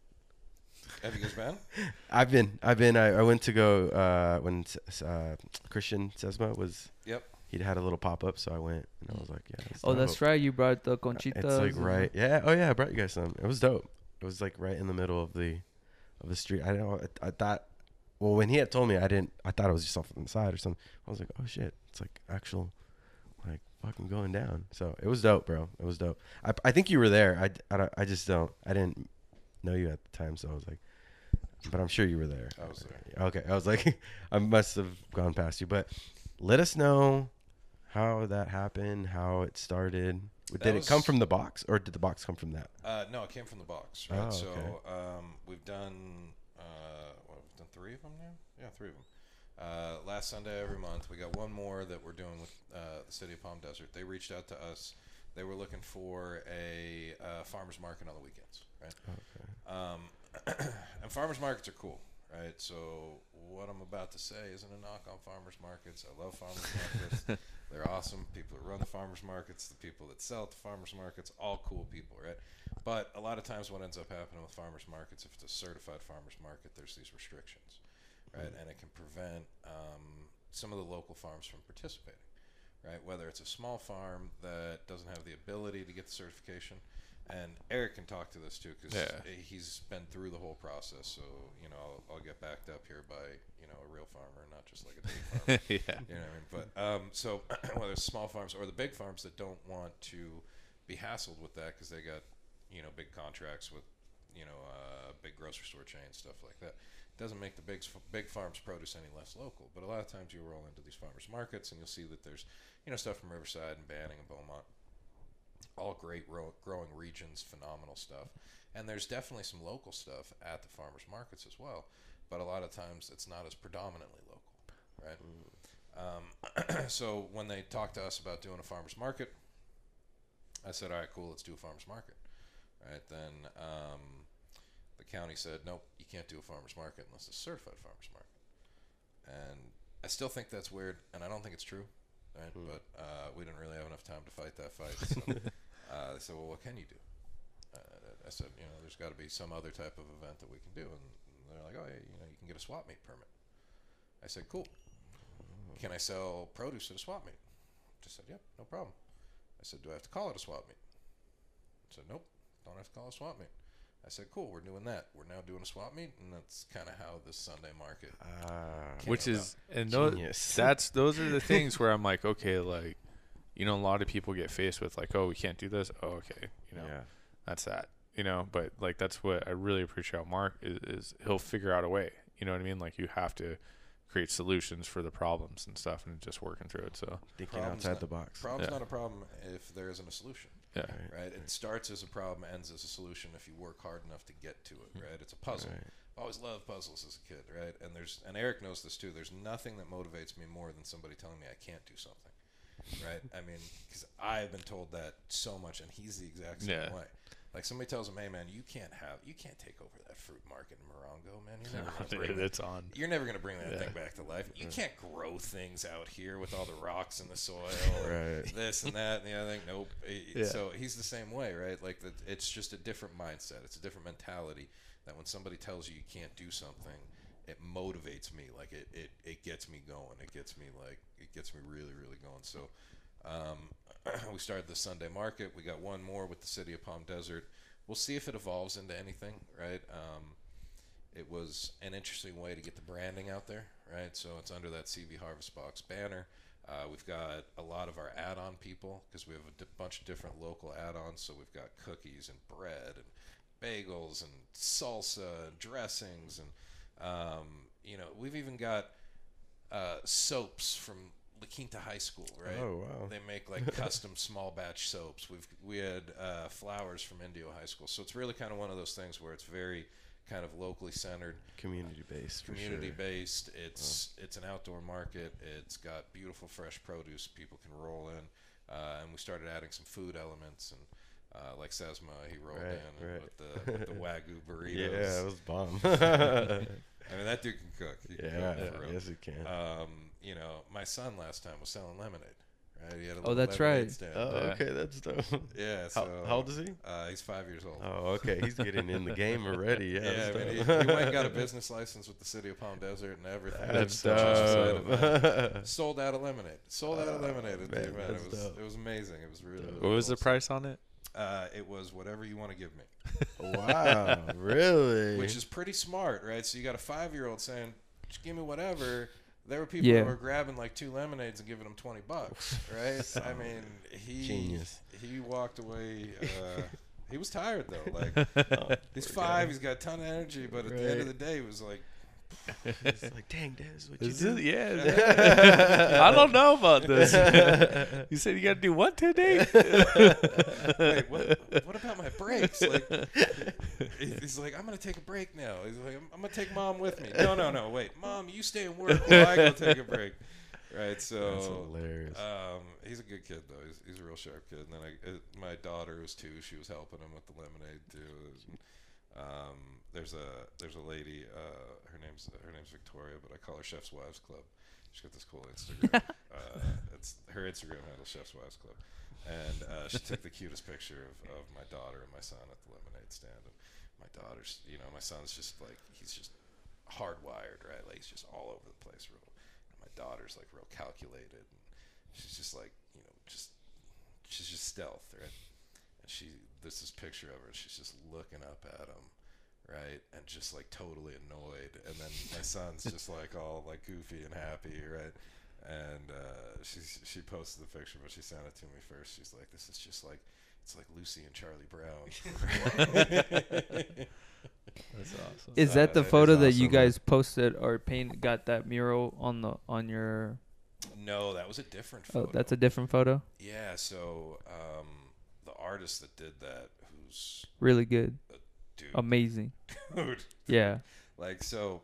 Have you guys been? I've been. I went to go when Christian Sesma was. Yep. He'd had a little pop up, so I went and I was like, yeah. Oh, that's right. You brought the conchitas. It's like and- right. Yeah. Oh yeah. I brought you guys some. It was dope. It was like right in the middle of the street. I don't know. I thought. Well, when he had told me, I thought it was just off on the side or something. I was like, oh shit. It's like actual, like fucking going down. So it was dope, bro. It was dope. I think you were there. I just don't. I didn't know you at the time, so I was like, but I'm sure you were there. I was there. Okay, I was like, I must have gone past you, but let us know how that happened, how it started. Did it come from the box, or did the box come from that? No, it came from the box, right? Oh, So okay. we've done we've done 3 of them now. Yeah, 3 of them. Last Sunday every month. We got one more that we're doing with the City of Palm Desert. They reached out to us. They were looking for a farmers market on the weekends, right? Okay. And farmers markets are cool, right? So what I'm about to say isn't a knock on farmers markets. I love farmers markets. They're awesome. People who run the farmers markets, the people that sell at the farmers markets, all cool people, right? But a lot of times what ends up happening with farmers markets, if it's a certified farmers market, there's these restrictions, right? And it can prevent some of the local farms from participating, right? Whether it's a small farm that doesn't have the ability to get the certification. And Eric can talk to this too, because he's been through the whole process. So I'll get backed up here by a real farmer, not just like a dairy farmer. Yeah. You know what I mean? But so whether it's small farms or the big farms that don't want to be hassled with that because they got big contracts with big grocery store chains, stuff like that, doesn't make the big farms produce any less local. But a lot of times you roll into these farmers markets and you'll see that there's stuff from Riverside and Banning and Beaumont. All great growing regions, phenomenal stuff. And there's definitely some local stuff at the farmers markets as well. But a lot of times it's not as predominantly local, right? So when they talked to us about doing a farmers market, I said, all right, cool, let's do a farmers market. Right? Then the county said, nope, you can't do a farmers market unless it's a certified farmers market. And I still think that's weird, and I don't think it's true. Right? But we didn't really have enough time to fight that fight. So they said, well, what can you do? I said, there's got to be some other type of event that we can do. And they're like, oh, yeah, you can get a swap meet permit. I said, cool. Can I sell produce at a swap meet? Just said, yep, no problem. I said, do I have to call it a swap meet? I said, nope, don't have to call it a swap meet. I said, cool, we're doing that. We're now doing a swap meet, and that's kind of how this Sunday market Which came is, and those, Genius. those are the things where I'm like, okay, like, a lot of people get faced with like, oh, we can't do this. Oh, okay. Yeah. That's that, but like, that's what I really appreciate about Mark is he'll figure out a way, you know what I mean? Like, you have to create solutions for the problems and stuff and just working through it. So Thinking Problem's outside not- the box. Problem's Yeah. not a problem if there isn't a solution. yeah, Right? It starts as a problem, ends as a solution if you work hard enough to get to it, right? It's a puzzle. Right. I always loved puzzles as a kid, right? And Eric knows this too. There's nothing that motivates me more than somebody telling me I can't do something, right? I mean, because I've been told that so much, and he's the exact same Yeah. way. Like somebody tells him, hey man, you can't take over that fruit market in Morongo, man. You're never gonna bring it's on. You're never going to bring that Yeah. thing back to life. You can't grow things out here with all the rocks in the soil, Right. this and that and the other thing. Nope. Yeah. So he's the same way, right? Like it's just a different mindset. It's a different mentality that when somebody tells you you can't do something, it motivates me. Like it gets me going. It gets me really, really going. So we started the Sunday market. We got one more with the city of Palm Desert. We'll see if it evolves into anything, right? It was an interesting way to get the branding out there, right? So it's under that CV Harvest Box banner. We've got a lot of our add-on people because we have a bunch of different local add-ons. So we've got cookies and bread and bagels and salsa and dressings and we've even got soaps from La Quinta High School, right? Oh, wow. They make like custom small batch soaps. We had flowers from Indio High School, so it's really kind of one of those things where it's very kind of locally centered, Community based. It's an outdoor market. It's got beautiful fresh produce people can roll in, and we started adding some food elements and. Like Sesma, he rolled in with the Wagyu burritos. Yeah, it was bomb. I mean, that dude can cook. He can Yeah, cook for real. yes, he can. My son last time was selling lemonade. Right? He had a Oh, little that's lemonade right. stand. Oh, okay, that's dope. Yeah. So, How old is he? He's 5 years old. Oh, okay, he's getting in the game already. Yeah, Yeah, that's I mean, he dope. went and got a business license with the city of Palm Desert and everything. That's Just excited about it. dope. Sold out of lemonade. Sold out of lemonade at the man, event. that's dope. It was amazing. It was really, really What was cool. the price on it? It was whatever you want to give me. Wow, really? Which is pretty smart, right? So you got a 5-year-old saying, "Just give me whatever." There were people Yeah. who were grabbing like 2 lemonades and giving them $20, right? I mean, Genius. He walked away. He was tired though. Like he's 5, he's got a ton of energy, but at the end of the day, he was like, It's like, dang, Des, what you Is do? it? I don't know about this. You said you got to do what today? "Wait, what about my breaks?" Like he's like, "I'm gonna take a break now." He's like, "I'm gonna take Mom with me." No, wait, Mom, you stay and work while I go take a break. Right, That's so hilarious. he's a good kid though. He's a real sharp kid. And then my daughter was 2. She was helping him with the lemonade too. There's a lady. Her name's Victoria, but I call her Chef's Wives Club. She's got this cool Instagram. It's her Instagram handle, Chef's Wives Club, and she took the cutest picture of my daughter and my son at the lemonade stand. And my daughter's, my son's just like he's just hardwired, right? Like he's just all over the place, real. My daughter's like real calculated, and she's just like she's just stealth, right? And there's this picture of her, and she's just looking up at him, right, and just like totally annoyed. And then my son's just like all like goofy and happy, right? And she posted the picture, but she sent it to me first. She's like, "This is just like it's like Lucy and Charlie Brown." That's awesome. Is that the that is photo that you awesome, guys posted or got that mural on your? No, that was a different Oh, photo. that's a different photo. Yeah, so the artist that did that, who's Really good, dude, amazing. dude, Yeah. like so,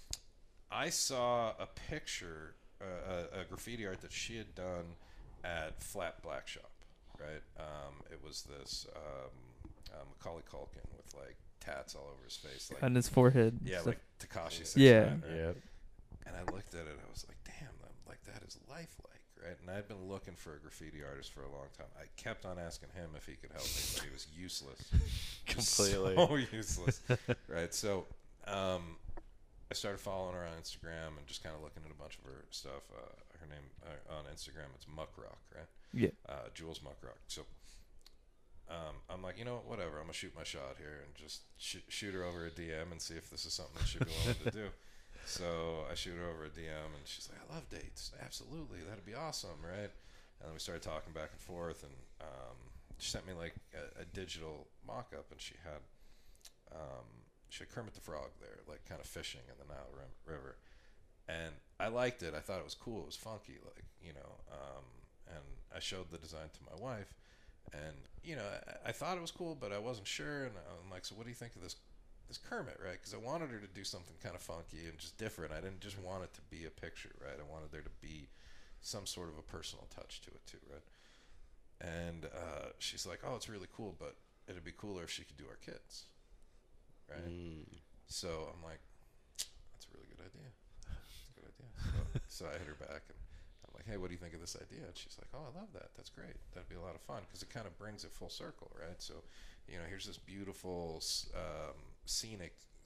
I saw a picture, a graffiti art that she had done at Flat Black Shop, right? It was this Macaulay Culkin with like tats all over his face, like On his forehead. yeah, Stuff. like Tekashi 6ix9ine, Yeah. right? Yeah. And I looked at it, I was like, damn, like that is lifelike, right? And I'd been looking for a graffiti artist for a long time. I kept on asking him if he could help me, but he was useless. Completely. So useless, right? So I started following her on Instagram and just kind of looking at a bunch of her stuff. Her name on Instagram, it's Muckrock, right? Yeah. Jules Muckrock. So I'm like, whatever. I'm gonna shoot my shot here and just shoot her over a DM and see if this is something that she'd be willing to do. So I shoot her over a DM and she's like, "I love dates. Absolutely, that'd be awesome, right?" And then we started talking back and forth, and she sent me like a digital mock-up, and she had Kermit the Frog there, like kind of fishing in the Nile River, and I liked it. I thought it was cool. It was funky, like and I showed the design to my wife, and I thought it was cool, but I wasn't sure, and I'm like, "So what do you think of this Kermit?" Right? Because I wanted her to do something kind of funky and just different. I didn't just want it to be a picture, right? I wanted there to be some sort of a personal touch to it too, right? And she's like, "Oh, it's really cool, but it'd be cooler if she could do our kids." Right? So I'm like, "That's a really good idea. That's a good idea." So I hit her back and I'm like, "Hey, what do you think of this idea?" And she's like, "Oh, I love that. That's great. That'd be a lot of fun because it kind of brings it full circle, right? So, here's this beautiful scenic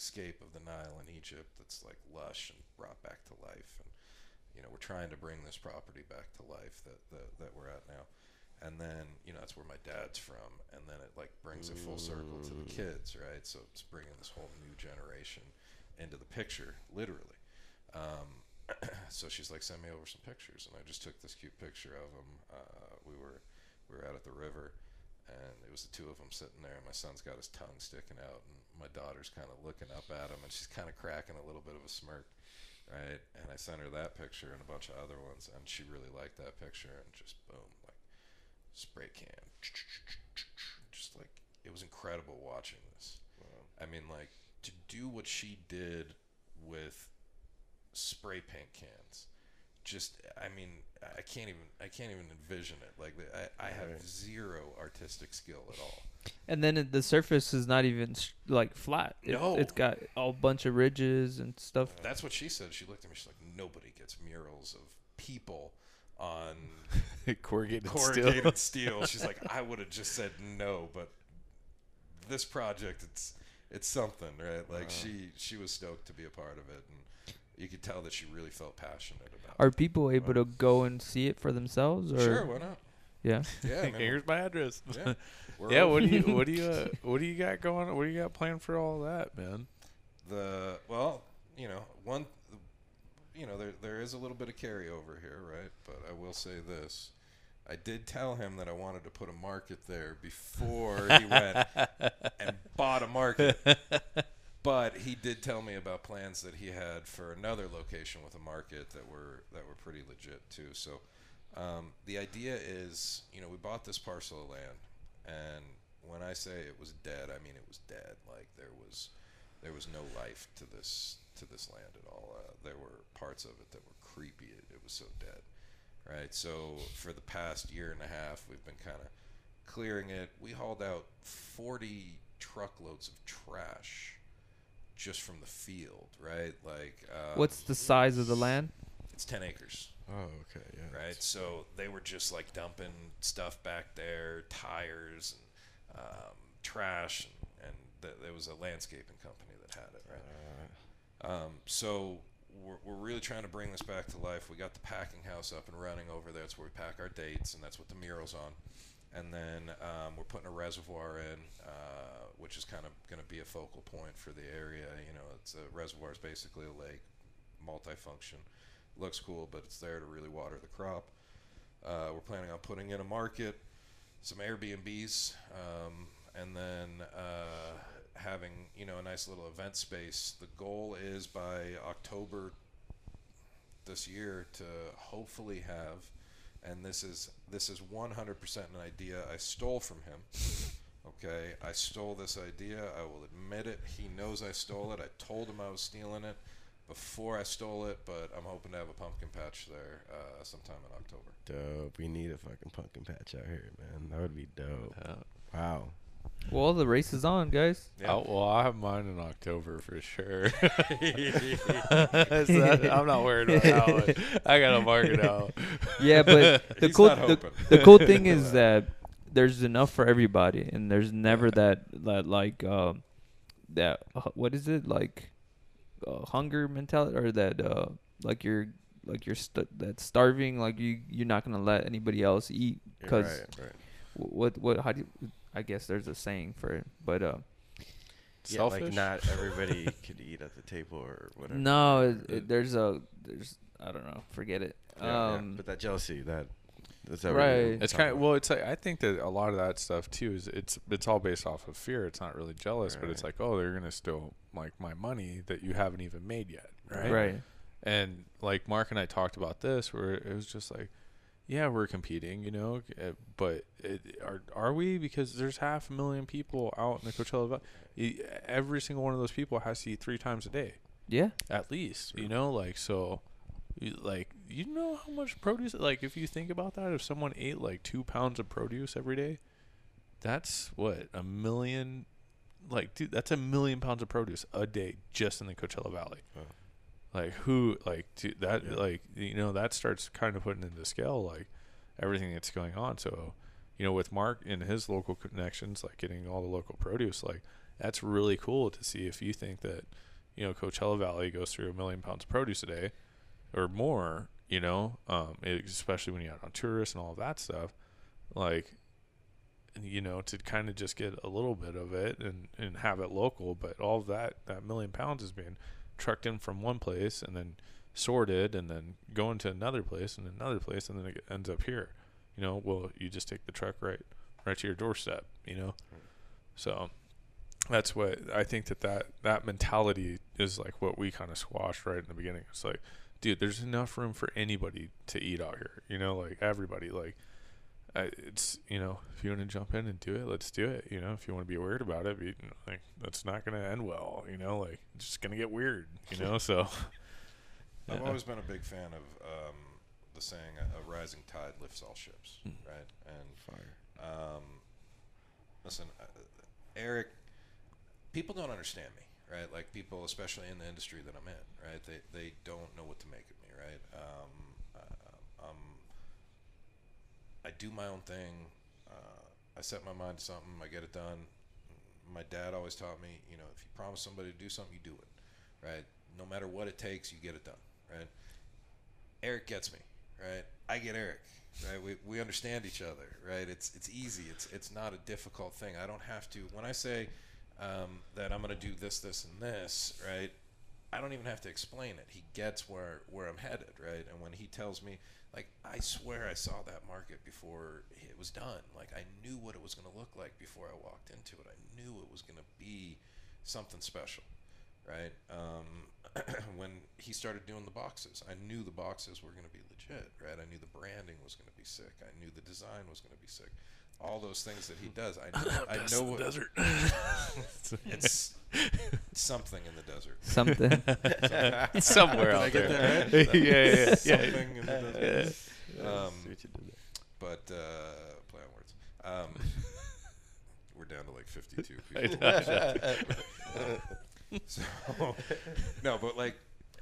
landscape of the Nile in Egypt that's like lush and brought back to life. And we're trying to bring this property back to life that we're at now. And then that's where my dad's from, and then it like brings it full circle to the kids, right? So it's bringing this whole new generation into the picture, literally. So she's like, send me over some pictures, and I just took this cute picture of them. We were out at the river, and it was the two of them sitting there, and my son's got his tongue sticking out, and my daughter's kind of looking up at him, and she's kind of cracking a little bit of a smirk, right? And I sent her that picture and a bunch of other ones, and she really liked that picture, and just boom, like spray can, just like it was incredible watching this. Wow. I mean, like to do what she did with spray paint cans, I can't even envision it. Like I have zero artistic skill at all. And then the surface is not even like flat. No. It's got a bunch of ridges and stuff. That's what she said. She looked at me. She's like, nobody gets murals of people on corrugated steel. She's like, I would have just said no, but this project, it's something, right? Like she was stoked to be a part of it, and you could tell that she really felt passionate about it. Are people able to go and see it for themselves? Or? Sure, why not? Yeah. Yeah. Here's my address. Yeah. Yeah. What do you got going on? What do you got planned for all that, man? There is a little bit of carryover here, right? But I will say this. I did tell him that I wanted to put a market there before he went and bought a market. But he did tell me about plans that he had for another location with a market that were pretty legit too. So the idea is, we bought this parcel of land, and when I say it was dead, I mean it was dead. Like there was no life to this land at all. There were parts of it that were creepy. It was so dead, right? So for the past year and a half, we've been kind of clearing it. We hauled out 40 truckloads of trash just from the field, right? Like What's the size of the land? It's 10 acres. Oh, okay, yeah. Right, so they were just like dumping stuff back there, tires and trash, and there was a landscaping company that had it, right? So we're really trying to bring this back to life. We got the packing house up and running over there. That's where we pack our dates, and that's what the mural's on. And then we're putting a reservoir in, which is kind of going to be a focal point for the area. It's a reservoir is basically a lake, multifunction. Looks cool, but it's there to really water the crop. We're planning on putting in a market, some Airbnbs, and then having a nice little event space. The goal is by October this year to hopefully have, and this is 100% an idea I stole from him. Okay, I stole this idea. I will admit it. He knows I stole it. I told him I was stealing it before I stole it, but I'm hoping to have a pumpkin patch there sometime in October. Dope. We need a fucking pumpkin patch out here, man. That would be dope. Wow. Well, the race is on, guys. Yeah. I'll have mine in October for sure. I'm not worried about that one. I got to mark it out. Yeah, but the cool thing is that there's enough for everybody, and there's never that what is it, like hunger mentality, or that that's starving, like you're not gonna let anybody else eat because what how do you, I guess there's a saying for it, but selfish? Like not everybody could eat at the table or whatever. No, there's I don't know, forget it. But that jealousy, that's right. It's kind of it's like I think that a lot of that stuff too is it's all based off of fear. It's not really jealous, but it's like, oh, they're gonna steal like my money that you haven't even made yet, right? Right. And like Mark and I talked about this, where it was just like, yeah, we're competing, but are we? Because there's 500,000 people out in the Coachella Valley. Every single one of those people has to eat 3 times a day. Yeah. At least, like so. You know how much produce, like if you think about that, if someone ate like 2 pounds of produce every day, that's what, 1 million, like, dude, that's 1 million pounds of produce a day just in the Coachella Valley. Like who, like, dude, that, that starts kind of putting into scale, like everything that's going on. So, with Mark and his local connections, like getting all the local produce, like that's really cool to see. If you think that, you know, Coachella Valley goes through 1 million pounds of produce a day or more, you know, especially when you add on tourists and all of that stuff, like, you know, to kind of just get a little bit of it and have it local, but all of that 1 million pounds is being trucked in from one place and then sorted and then going to another place and another place, and then it ends up here, you know. Well, you just take the truck right to your doorstep, you know. So that's what I think, that mentality is like what we kind of squashed right in the beginning. It's like, dude, there's enough room for anybody to eat out here, you know, like everybody. Like, it's, you know, if you want to jump in and do it, let's do it. You know, if you want to be weird about it, like, that's not going to end well, you know, like, it's just going to get weird, you know. So I've always been a big fan of the saying, a rising tide lifts all ships, right? And listen, Eric, people don't understand me, right? Like, people, especially in the industry that I'm in, right? They don't know what to make of me, right? I do my own thing. I set my mind to something. I get it done. My dad always taught me, you know, if you promise somebody to do something, you do it, right? No matter what it takes, you get it done, right? Eric gets me, right? I get Eric, right? We understand each other, right? It's easy. It's not a difficult thing. I don't have to. When I say that I'm going to do this, and this, right? I don't even have to explain it. He gets where I'm headed, right? And when he tells me, like, I swear I saw that market before it was done. Like, I knew what it was going to look like before I walked into it. I knew it was going to be something special, right? When he started doing the boxes, I knew the boxes were going to be legit, right? I knew the branding was going to be sick. I knew the design was going to be sick. All those things that he does, I know what desert. It's something in the desert. Something. Somewhere Did I out get there. that right? Yeah. Something in the desert. Yeah. But play on words. We're down to like 52 people. So no, but like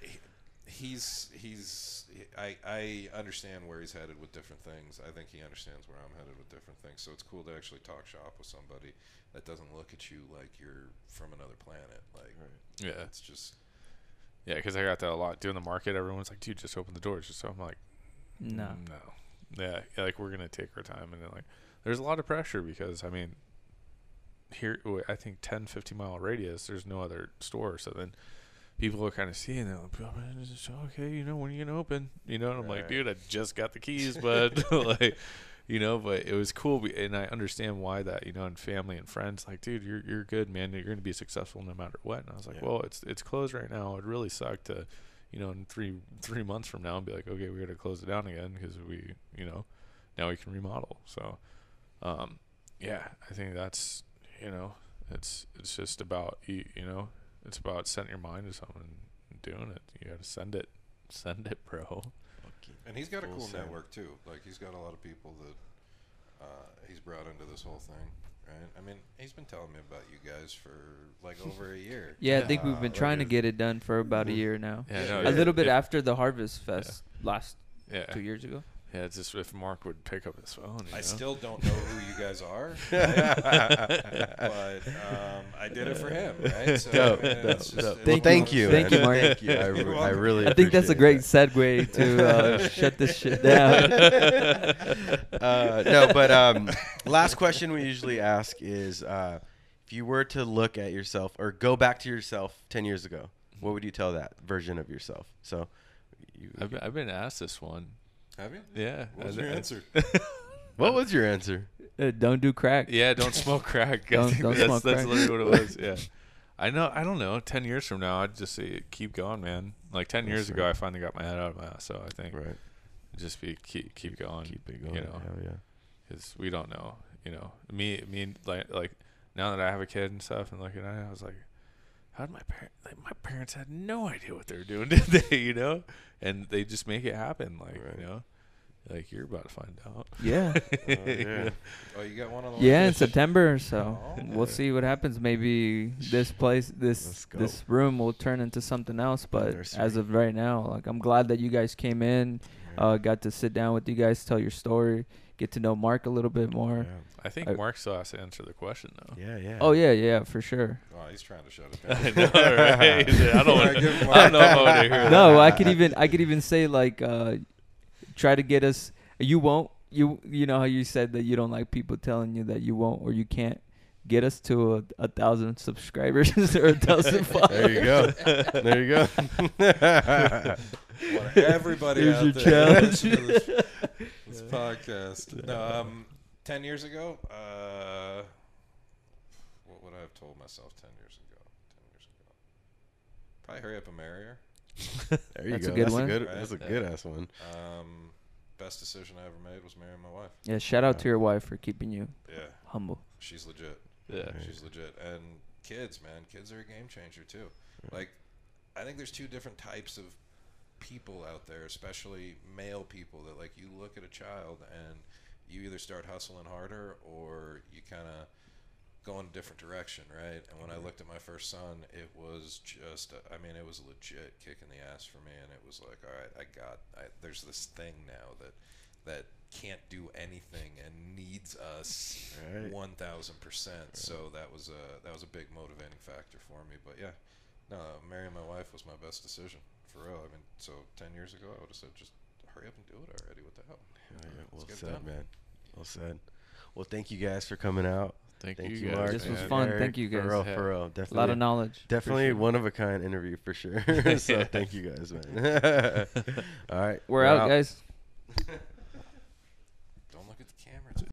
I understand where he's headed with different things. I think he understands where I'm headed with different things. So it's cool to actually talk shop with somebody that doesn't look at you like you're from another planet. Like, Yeah. it's just Yeah, because I got that a lot. Doing the market, everyone's like, dude, just open the doors. So I'm like, No. Yeah, like, we're going to take our time. And then, like, there's a lot of pressure because, I mean, here, I think 10, 50-mile radius, there's no other store. So then people are kind of seeing it. Like, okay, you know, when are you going to open? You know, and I'm like, dude, I just got the keys, but, like, you know, but it was cool. And I understand why that, you know, and family and friends, like, dude, you're good, man. You're going to be successful no matter what. And I was like, well, it's closed right now. It'd really suck to, you know, in three months from now, and be like, okay, we got to close it down again because we, you know, now we can remodel. So, yeah, I think that's, you know, it's just about, you know, it's about setting your mind to something and doing it. You got to send it, bro. and he's got a cool send. network too. Like, he's got a lot of people that he's brought into this whole thing. Right? I mean, he's been telling me about you guys for like over a year. Yeah, I think we've been Like, trying to get it done for about a year now. Yeah, A little bit after the Harvest Fest last Yeah. 2 years ago. Yeah, it's just if Mark would pick up his phone. You I know? still don't know who you guys are, right? But I did it for him, right? So Dope, it's dope. just- Well, Thank thank you. you. Thank man. you, Mark. Thank you. I really I think that's a great appreciate segue to shut this shit down. No, but last question we usually ask is, if you were to look at yourself or go back to yourself 10 years ago, what would you tell that version of yourself? So, I've been asked this one. Have you? Yeah. What was your answer? what was your answer? Don't do crack. Yeah, don't smoke crack. Don't smoke That's crack. literally what it was. Yeah. I don't know. 10 years from now, I'd just say keep going, man. Like 10 years ago, I finally got my head out of my ass. So I think Right. just keep going. Keep it going. You know, Hell yeah. because we don't know. You know, me like now that I have a kid and stuff, and looking at it, I was like, how did my parents had no idea what they were doing, did they? You know, and they just make it happen. Like, you know, like, you're about to find out. Yeah. Yeah. Oh, you got one on the Yeah, in way? September. So Oh. we'll see what happens. Maybe this place, Let's go. this room will turn into something else. But Nursery. as of right now, like, I'm glad that you guys came in. Got to sit down with you guys, tell your story, get to know Mark a little bit more. I think Mark still has to answer the question though. Yeah. Oh yeah, for sure. Oh, he's trying to shut it down. I know, right? I don't Gotta give him I don't know if I want to hear that. No, I could even say like, try to get us. You won't. You know how you said that you don't like people telling you that you won't or you can't get us to 1,000 subscribers or 1,000 followers. There you go. Want everybody Here's out your there challenge. listen to this podcast. No, 10 years ago, what would I have told myself 10 years ago? 10 years ago. Probably hurry up and marry her. There you That's go. a good one. That's a good ass one. Best decision I ever made was marrying my wife. Yeah, shout out to your wife for keeping you Yeah, humble. she's legit. Yeah. She's legit. And kids, man, kids are a game changer too. Like, I think there's two different types of people out there, especially male people, that like you look at a child and you either start hustling harder or you kind of go in a different direction, right? And when I looked at my first son, it was just, it was a legit kick in the ass for me, and it was like, all right, there's this thing now that can't do anything and needs us 1,000%. So that was a big motivating factor for me. But yeah, no, marrying my wife was my best decision for real. I mean, so 10 years ago, I would have said, just hurry up and do it already. What the hell? Well said, man. Well said. Well, thank you guys for coming out. Thank Thank you you, guys. Mark. This was and fun. Eric. Thank you, guys. For real. Definitely. A lot of knowledge. Definitely Appreciate it. one of a kind interview for sure. So thank you guys, man. All right. We're out, guys.